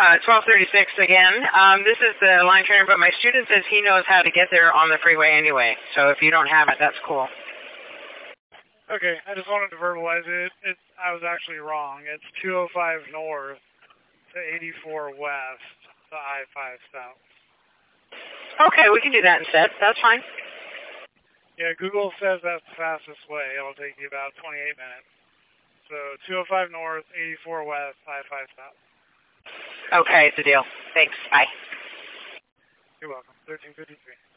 1236 again. This is the line trainer, but my student says he knows how to get there on the freeway anyway. So if you don't have it, that's cool. Okay, I just wanted to verbalize it. I was actually wrong. It's 205 north to 84 west to I-5 south. Okay, we can do that instead. That's fine. Yeah, Google says that's the fastest way. It'll take you about 28 minutes. So 205 north, 84 west, I-5 south. Okay, it's a deal. Thanks. Bye. You're welcome. 1353.